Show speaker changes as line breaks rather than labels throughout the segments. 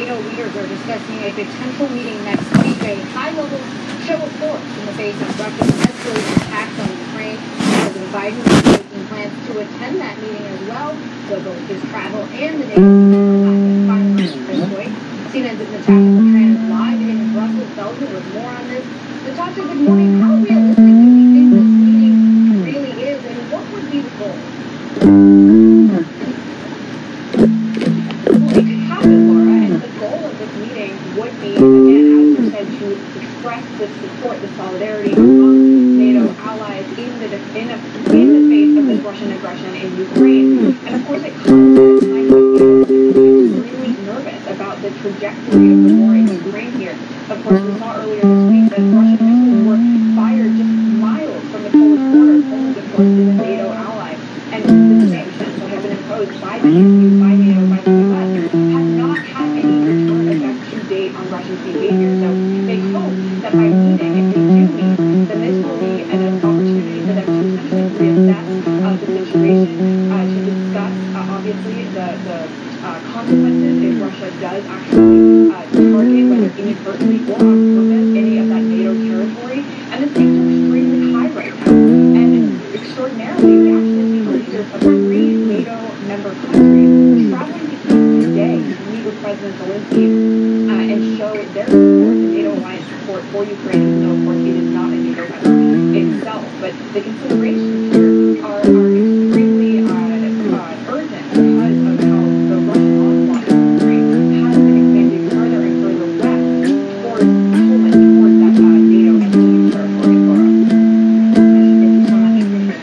NATO leaders are discussing a potential meeting next week, a high-level show of force in the face of Russia's escalating attacks on Ukraine. President Biden is making plans to attend that meeting as well, though both his travel and the NATO have finalized at this point. CNN's Natasha Bertrand is live in Brussels, Belgium, with more on this. Natasha, good morning. How realistic do we think this meeting really is, and what would be the goal? Well, it could happen, Laura, and the goal of this meeting would be, again, as you said, to express the support, the solidarity among NATO allies in the face of this Russian aggression in Ukraine. And of course, it comes at a time when NATO is extremely nervous about the trajectory of the war in Ukraine here. Of course, we saw earlier this week that Russian missiles were fired just miles from the Polish border. Poland, of course, is a NATO ally. And the sanctions that have been imposed by the EU, by NATO, by the US, have not had any return effect to date on Russia's behavior. So they hope that by meeting, if they do meet, then this will be an opportunity for them to essentially reassess the situation, to discuss, obviously, the consequences if Russia does actually target, whether inadvertently or on purpose, any of that NATO territory. And the stakes are extremely high right now. And extraordinarily, we actually see the leaders of 3 NATO member countries traveling to Kyiv today to meet with President Zelensky and show their support, the NATO alliance support for Ukraine, even though, of course, it is not a NATO member itself. But the considerations here are extremely urgent because of how the Russian onslaught in Ukraine has been expanding further and further west towards Poland, towards that NATO and EU territory, Laura. Thank you so much.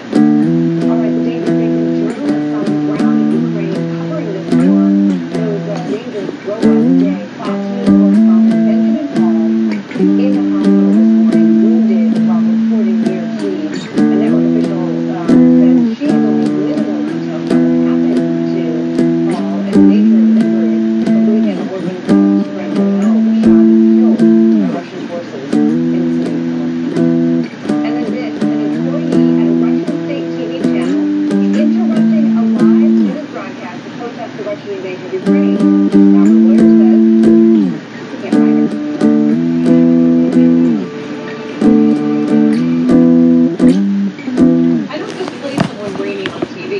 All right, the David Bacon journalists on the ground in Ukraine covering this war. Those rangers drove up today. Fox News correspondent Benjamin Paul in the hospital this morning, wounded while reporting near Kyiv. A network official said she believes minimal details about what happened to Paul and the nature of his injuries. Over the weekend, the Oregon Times spread the hell was shot and killed by Russian forces in the city of Kyiv. And then this, an employee at a Russian state TV channel interrupting a live news broadcast to protest the Russian invasion of Ukraine. Now her lawyer says he can't find her. I don't just play someone brainy on TV.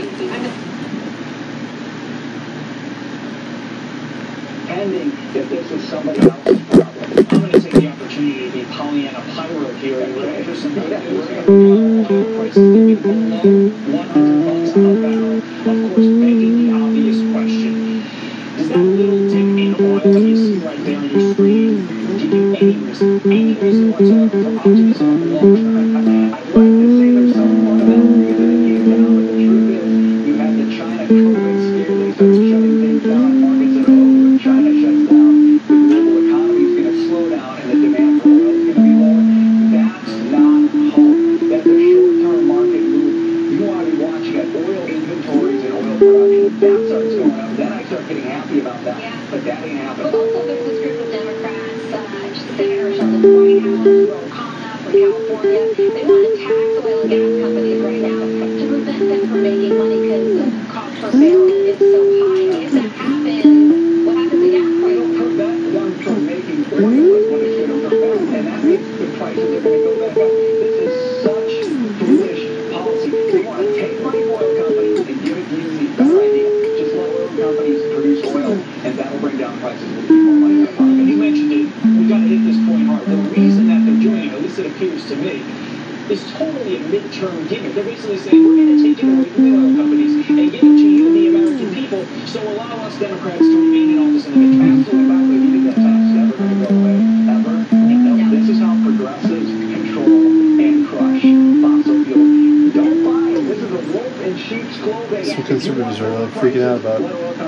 Pending if this is somebody else's problem. I'm going to take the opportunity to be Pollyanna Pyro here and for some good news. Oil prices have been below $100 a barrel. Of course, begging the obvious question. Does that little dip in oil that you see right there on your screen give you any reason whatsoever for optimism on the long term? I'd like to say there's some fundamental reason it came down, but the truth is you had the China COVID scare. They started shutting things down. Markets are over. China shuts down. The global economy is going to slow down, and the demand for oil is going to be lower. That's not hope. That's a short-term market move. You want to be watching at oil inventories and oil production. That starts going up. Then I start getting happy about that.
Yeah.
But that ain't happening.
But also there's this group of Democrats, Senator Sheldon Whitehouse, Ro Khanna from California. They want to tax oil and gas companies right now to prevent them from making money because the cost per barrel is so high. If that happens, what happens to gas prices?
It'll prevent them from making oil is what it's going to prevent, and that means the prices are going to go back up. This is such foolish policy. They want to take money from oil companies and give it to you. The better idea. Just let oil companies produce oil, and that'll bring down prices. We'll keep more money in the economy. And you mentioned it. We've got to hit this point hard. The reason that they're doing it, at least it appears to me, is totally a midterm gimmick. They're basically saying, we're going to take it away from the oil companies and give it to you, the American people, so allow us Democrats to remain in office in the midterm. Absolutely not going to do that tax. Never going to go away. Ever. No. This is how progressives control and crush fossil fuel. Don't buy it. This is a wolf in sheep's clothing.
Some conservatives are like freaking out about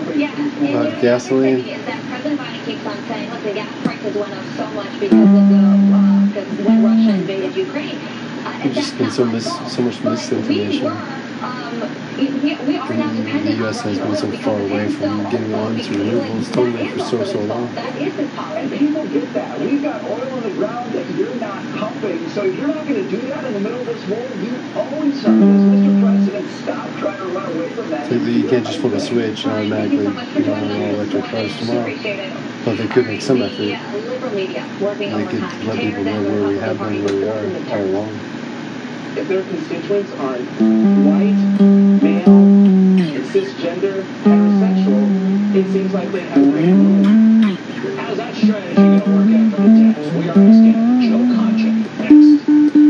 gasoline.
That President Biden keeps on saying, look, the gas prices went up so much because of when Russia invaded Ukraine.
There's just been so much misinformation.
We are now dependent.
The U.S. has been so far away from getting on to renewables totally for so long.
That is his policy.
And people get that. We've got oil on the ground that you're not pumping. So if you're not going to do that in the middle of this war, you own some of this. Mr. President, stop trying to run away from that.
So you can't just flip a switch and automatically get on all electric cars tomorrow. Well, they could make some effort.
The liberal media working
They could
overtime.
let people know where we have been, where we are all along.
If their constituents are white, male, and cisgender, heterosexual, it seems like they have great room. How's that strategy going to work out for the Dems? We are asking Joe Concha next.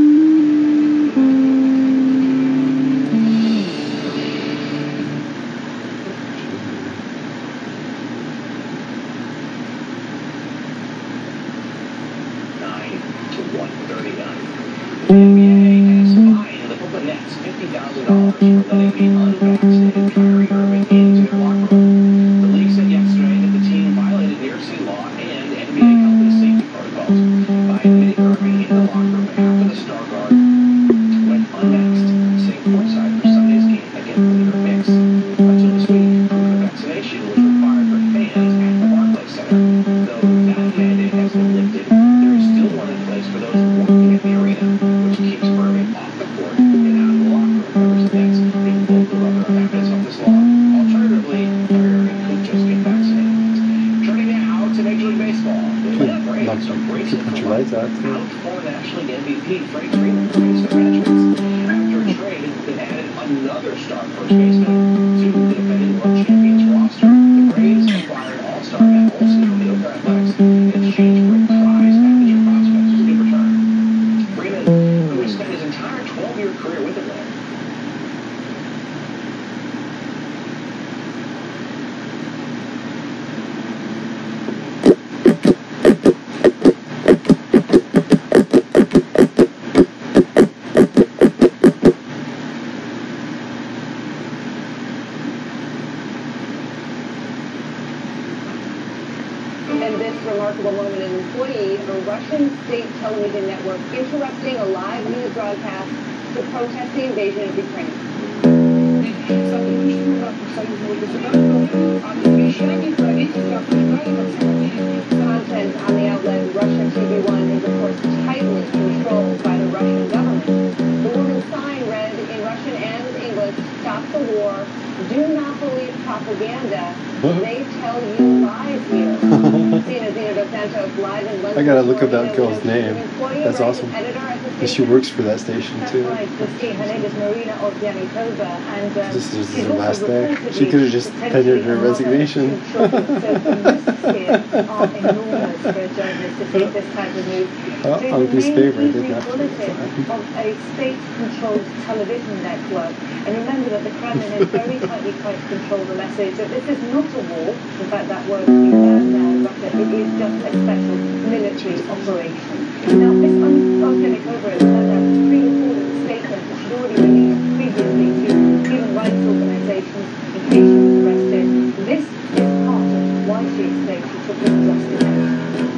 The NBA has fined the Brooklyn Nets $50,000 for letting the unvaccinated Kyrie Irving into their locker room. The league said yesterday that the team violated New York City law and NBA health and safety protocols by admitting Irving into the locker room after the star guard went unvaxxed, sitting courtside for Sunday's game against the New York Knicks. Until this week, the vaccination was required for fans at the Barclays Center. Though that mandate has been lifted, there is still one in place for those working at the arena, which keeps Irving off the court and out of the locker room. Members of the Nets think both the other amendments of this law. Alternatively, Kyrie Irving could just get vaccinated. Turning now to Major League Baseball. The Atlanta Braves are bracing for life out for National League MVP Freddie Freeman to face the Patriots. After a trade that added another star first baseman to the defending world champions roster, the Braves acquired All-Star Matt Olson from the Oakland Athletics in exchange for a prize package of prospects in return. Freeman, who has spent his entire 12-year career with Atlanta,
And this remarkable moment, an employee of a Russian state television network interrupting a live news broadcast to protest the invasion of Ukraine. Content on the outlet Russian TV1 is, of course, tightly controlled by the Russian government. The woman's sign read in Russian and English, "Stop the war. Do not believe propaganda. They tell you lies here." Zina Dos Santos live in London.
I gotta look up that girl's name. That's awesome. And she works for that station too.
That's right, Christine. Her name is Marina Ovsyannikova, and
This is her last day. She could have just tendered her resignation.
So the risks here are enormous for a journalist to take this type of move.
On a piece of paper, I did not.
Of a state-controlled television network. And remember that the Kremlin has very tightly tried to control the message that this is not a war. In fact, that word is banned now in Russia. It is just a special military operation. Now, Ms. Ovsyannikova has sent out a pre-recorded statement that she'd already released previously to human rights organizations in case she was arrested. This is part of why she explained she took this drastic action.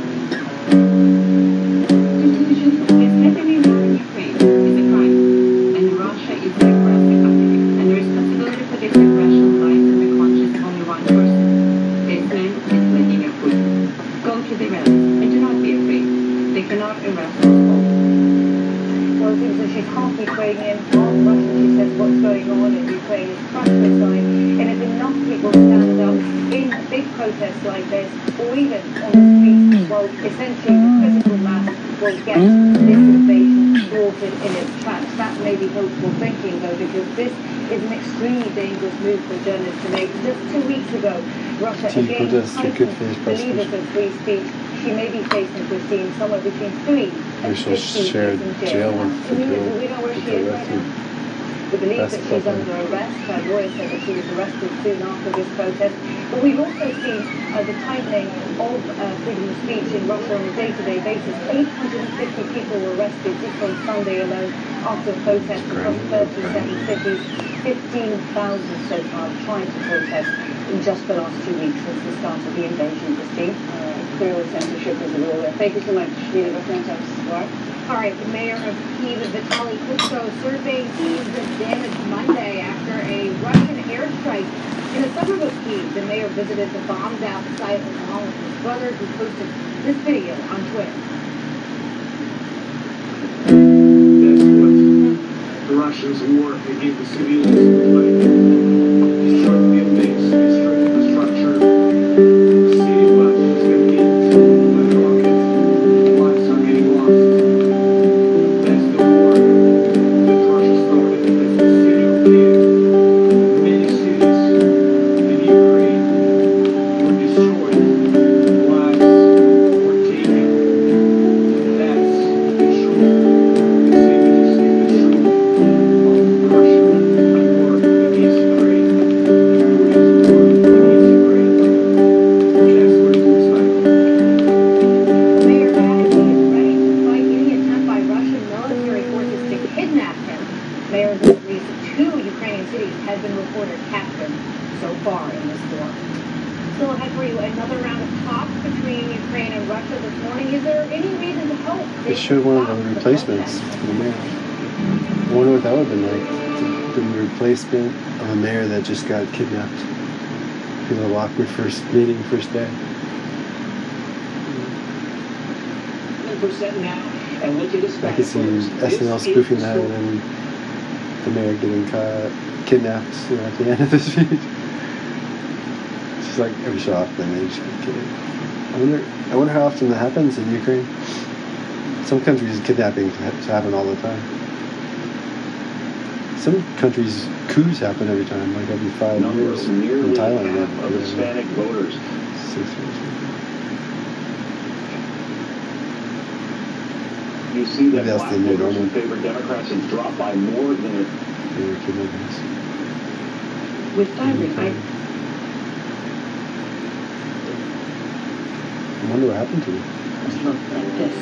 Yes, heavily war in Ukraine is a crime, and Russia is an aggressive country, and there is possibility for this aggression lies in the conscience of only one person. This man is Vladimir Putin. Go to the rallies, and do not be afraid. They cannot arrest us all.
Well, it seems that she's half Ukrainian, half Russian. She says what's going on in Ukraine is fratricide, and if enough people stand up in big protests like this, or even on the streets, well, essentially the critical mass will get this invasion thwarted in its tracks. That may be hopeful thinking, though, because this is an extremely dangerous move for journalists to make. Just 2 weeks ago, Russia again heightened believers of free speech. She may be facing, Christine, somewhere between 3 and 15 years in jail. Do we know where she is right now? We believe that she's under arrest. Her lawyer said that she was arrested soon after this protest. But we've also seen the tightening of freedom of speech in Russia on a day-to-day basis. 850 people were arrested just on Sunday alone after protests across 37 cities. 15,000 so far trying to protest in just the last 2 weeks since the start of the invasion, Christine. Clearly censorship is a rule there. Thank you so much, Nina Vasantos. All right, the mayor of Kyiv, Vitaly Klitschko, surveyed Kyiv's damage Monday after a Russian airstrike in a suburb of Kyiv. The mayor visited the bombed-out site along with his brother, who posted this video on Twitter.
that's what the Russians war against the civilians like. Destroyed buildings, destroyed infrastructure. The city was just going to be
They showed one of the replacements for the mayor. I wonder what that would have been like. The replacement of a mayor that just got kidnapped. A little awkward first meeting, first day.
10% now, and look at
I could see SNL spoofing that and then the mayor getting kidnapped at the end of the speech. It's just like every so often they just get kidnapped. I wonder how often that happens in Ukraine. Some countries kidnappings happen all the time. Some countries coups happen every time, like every 5 years. In Thailand,
of Hispanic voters.
6 years.
You see that
Maybe that's
black
the new
voters
normal.
in favor of Democrats has dropped by more than it.
They were kidnappings.
With Tyree,
I wonder what happened to them.
like this.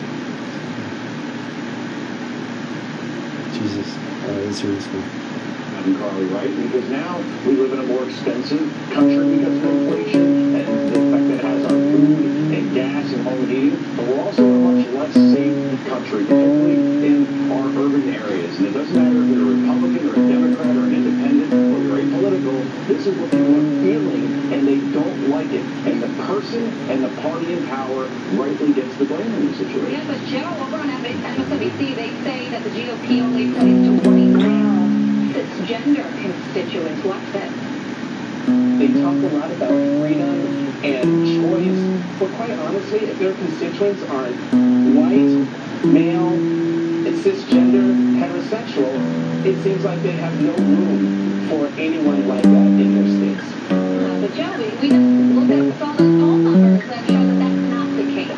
Jesus. It's serious one.
I'm Carly Wright, because now we live in a more expensive country because of inflation and the effect that it has on food and gas and home heating. But we're also in a much less safe country, particularly in our urban areas. And it doesn't matter if you're a Republican or a Democrat or an independent or you're apolitical, this is what people are feeling, and they don't like it. And the person and the party in power rightly gets the blame in this situation.
Yeah, but Joe, over on MSNBC, they say that the GOP only plays to what now cisgender constituents. What's this?
They talk a lot about freedom and choice, but quite honestly, if their constituents aren't white, male, cisgender, heterosexual, it seems like they have no room for anyone like that in their states.
But Joe, we just looked at all those poll numbers that show that that's not the case.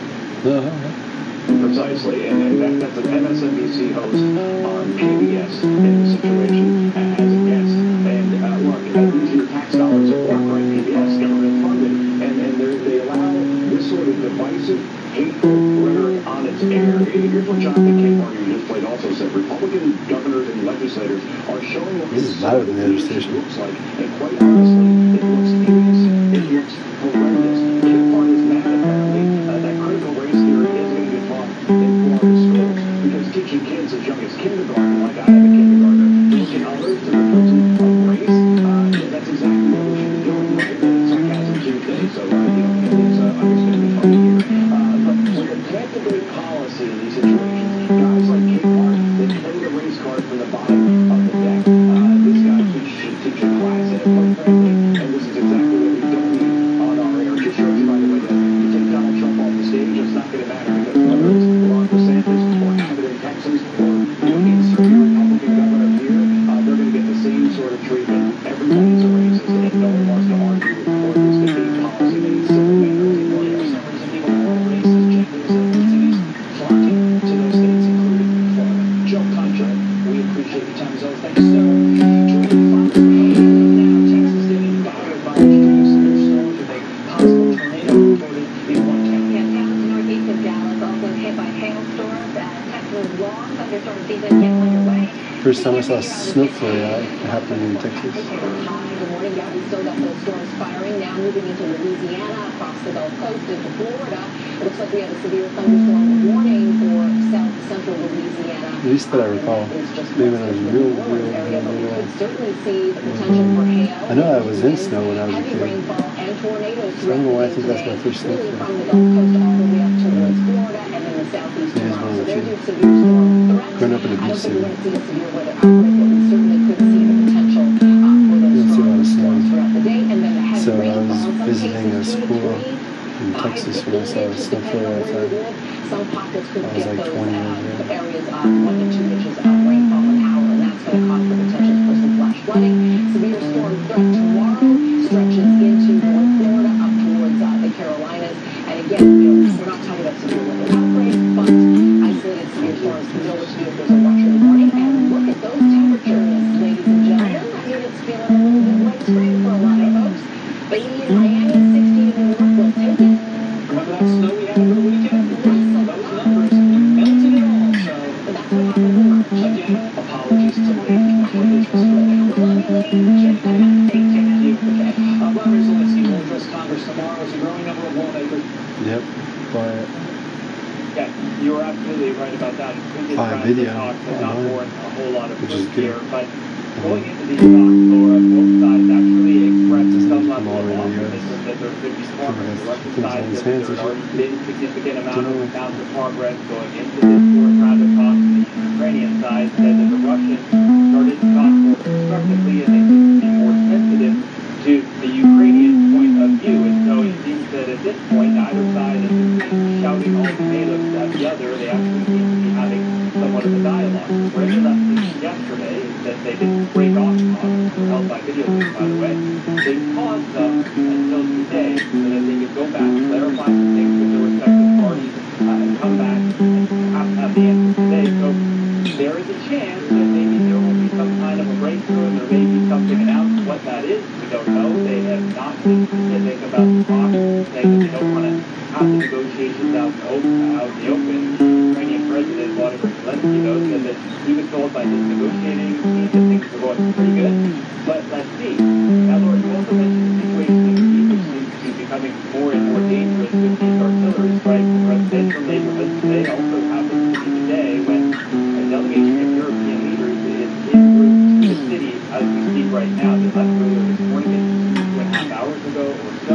Precisely, and that's an MSNBC host on PBS in the situation as a guest. And look, these are your tax dollars at work, right? PBS, government funded, and they allow this sort of divisive, hateful rhetoric on its air. Here's what Jonathan K. Martin just played also said: Republican governors and legislators are showing what
This is louder than the other station.
looks like, and quite honestly, it looks hideous. It looks horrendous. Kid Part is mad apparently that critical race theory is going to be taught in Florida schools, because teaching kids as young as kindergarten, like I am a kindergartner, teaching others to the person of race, that's exactly what we should be doing, right? Sarcasm Tuesday, so it's understandably funny here. But when you activate policy in these situations, guys like Kid Part, they play the race card from the bottom of the deck. This guy should teach a class in it, quite frankly, and this is exactly what we don't need on our air. Just shows you, by the way, that you take Donald Trump off the stage, it's not going to matter, because whether it's Ron DeSantis or Abbott in Texas or insert your Republican governor here, they're going to get the same sort of treatment. Everybody's a racist, and no one wants to argue or instigate policy that is simply better. Well, for some reason, people are racist, genders, ethnicities, flocking to those states, including Florida. Joe Contra, we appreciate your time as always. Thank you, sir. Joining Fox now, Texas getting battered by extreme severe storms with a possible tornado reported in one county.
Yeah, towns northeast of Dallas also hit by hailstorms. Texas long thunderstorm season yet underway.
First time I saw snow flurry out happening in Texas.
Good morning. Yeah, we still got those storms firing now, moving into Louisiana, across the Gulf Coast, into Florida. It looks like we have a severe thunderstorm warning for south central Louisiana.
At least that I recall. Maybe when I was real.
Certainly see the potential for hail.
I know I was in snow when I was a
heavy
kid.
rainfall and tornadoes.
So I don't know why I think that's my first snow
Really
flurry.
from the Gulf Coast all the way up towards Florida and then the southeast
Maybe it's one of
So
the
there's
two.
your severe storm threat.
Growing up in a
I don't
beach
think we're
city.
going to see a severe weather outbreak, but we certainly could see the potential for those
You don't see a lot of snow.
storms throughout the day, and then the heavy
So I
rainfall.
was
In some
visiting a
cases, 2 to
school
3,
in Texas when I saw a snow flurry outside.
Some pockets could
I was
get
like
those
20 years old.
areas of 1 to 2 inches of rainfall an hour, and that's going to cause the potential for some flash flooding. Severe storm threat tomorrow stretches into North Florida up towards the Carolinas. And again, we're not talking about severe weather outbreaks, but isolated severe storms. You know what to do if there's a rush in the morning. And look at those temperatures, ladies and gentlemen. I mean, it's feeling a little bit like spring for a lot of folks. 80 in Miami, 60 in New York. We'll take it.
Remember that snow we had over the weekend? Those numbers melted it all, so
That's what happens in March.
again, apologies to ladies.
Love you, ladies.
you're absolutely right about that. It's
Live video
talk, but not
online,
more a whole lot of
which is
proof
good.
here. But going into these talks, Laura, both sides actually expressed
Doesn't
some
come
level
all
of
the way to the
optimism that there could be progress. The Russian side
his
said that
hands
there had
and
already been significant amount
Don't know.
of amounts of progress going into this fourth round of talks. The Ukrainian side said that the Russians started to talk more constructively and they seem to be more sensitive to the Ukrainian point of view. And so it seems that at this point, neither side is shouting ultimatums at the other. They actually seem to be having somewhat of a dialogue. Where they left things yesterday is that they didn't break off talks, were held by video link, by the way. They paused them until today so that they could go back, clarify some things with their respective parties, and come back and have the answer today. So there is a chance that maybe there will be some kind of a breakthrough and there may be something announced. What that is, we don't know. They have not been specific about the talks, saying that they don't want to have the negotiations out in the open. The Ukrainian president, Vladimir Zelensky, though, said that he was told by his negotiating team that things were going pretty good. But let's see. Now, Laura, you also mentioned the situation in Kyiv, which seems to be becoming more and more dangerous with these artillery strikes in residential neighborhoods. They also happened to be the day when a delegation of European leaders is en route to the city as we speak right now. They left earlier this morning, 2.5 hours ago or so.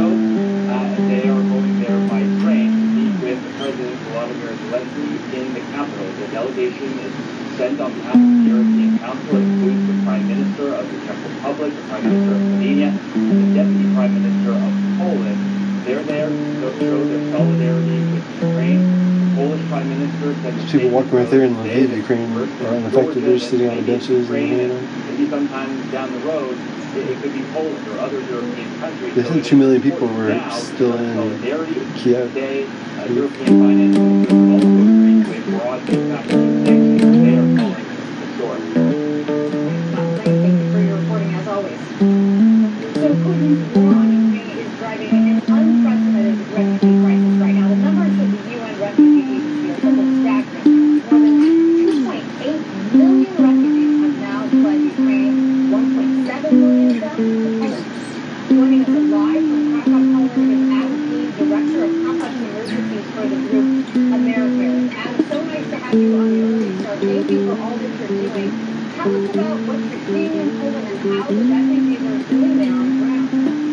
And they are going there by train to meet with President Volodymyr Zelensky in the capital. The delegation is sent on behalf of the European Council. It includes the Prime Minister of the Czech Republic, the Prime Minister of Slovenia, and the Deputy Prime Minister of Poland. They're there to show their solidarity with Ukraine. The Polish Prime Minister said
There's people walking right there in Lviv, Ukraine, are unaffected. They're just sitting on the benches and hanging out.
Maybe sometime down the road, it could be Poland or other European countries.
They said 2 million people were still in Kiev.
Today, European financial leaders have also agreed to a broad-based package of sanctions they are calling historic.
Thank you for your reporting, as always. So Putin's war on Ukraine is driving an unprecedented refugee crisis right now. The numbers of the UN Refugee Agency are somewhat staggering. More than 2.8 million refugees have now fled Ukraine. 1.7 million of them to Poland. Joining us live from Krakow, Poland, is Adam Keene, Director of Complex Emergencies for the group Americans. Adam, so nice to have you on the early start. Thank you for all that you're doing. Tell us about what you're seeing in Poland and how the refugees are doing there on the ground.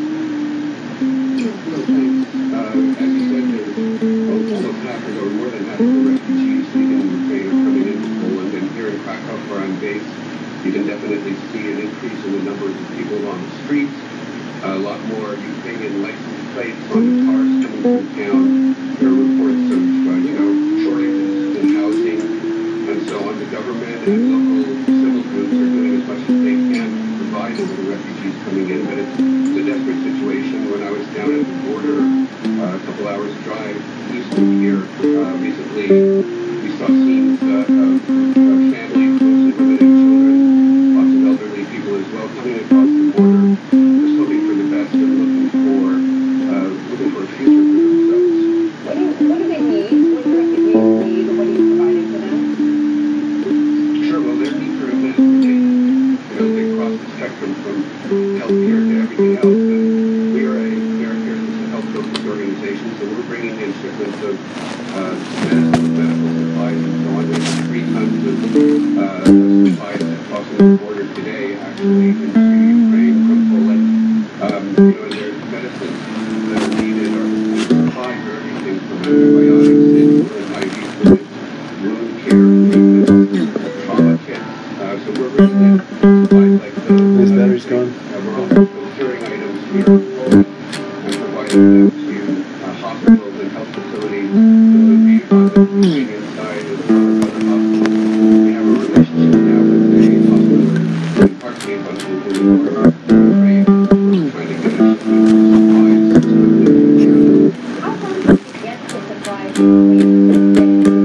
As you said, almost half or more than half of the refugees in Ukraine are coming into Poland, and here in Krakow, where I'm based, you can definitely see an increase in the numbers of people on the streets. A lot more Ukrainian license plates on the cars coming through town. There are reports of, shortages in housing, and so on. The government and local civil groups are doing as much as they can to provide for the refugees coming in, but it's a desperate situation. When I was down at the border, a couple hours drive east of here, recently, we saw scenes of families, mostly women and children, lots of elderly people as well, coming across the border, just hoping for the best and looking for a future for themselves.
What do they need? What do refugees need? What are you providing for them?
Sure, well, their need for transportation, they cross the spectrum from healthcare to everything else, and we are a health-focused organization, so we're bringing in shipments of medical supplies and so on. We have 3 tons of supplies crossing the border today, actually, into Ukraine from Poland. There's medicines that are needed, or supplies for everything from antibiotics, insulin, IV fluids, wound care, treatments, trauma kits. So we're bringing in supplies like those.
His battery's gone.
We're also procuring items here in Poland and providing them to hospitals and health facilities that would be on the Ukrainian side as well as other hospitals. We have a relationship now with a hospital in Kharkiv, in Ukraine. We're trying to get a shipment of supplies so that they can
How long does it get the supplies?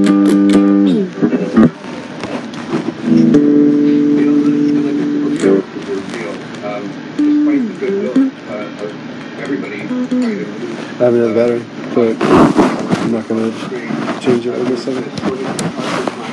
Despite the goodwill of everybody trying to move.
I have another battery, but I'm not going to change it in a second.